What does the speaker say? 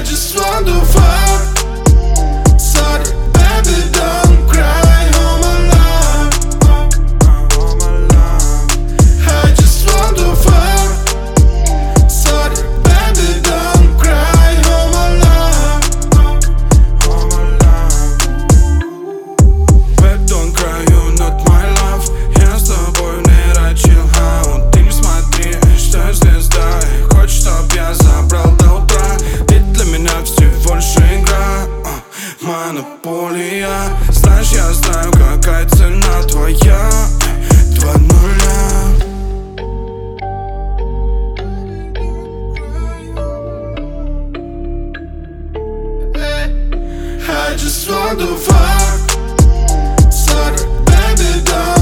just want to fuck. Sorry, baby, don't cry. Oh my love, I just want to fuck. Sorry, baby, don't cry. Oh my love, Babe, don't cry, you not my love. Я с тобой не chill out. Ты не смотри, что звезда и хочешь, чтоб я забрал до утра. Ты для меня всего лишь игра, монополия. Знаешь, я знаю, какая цена твоя. 2:0. I just want to fuck. Sorry, baby, don't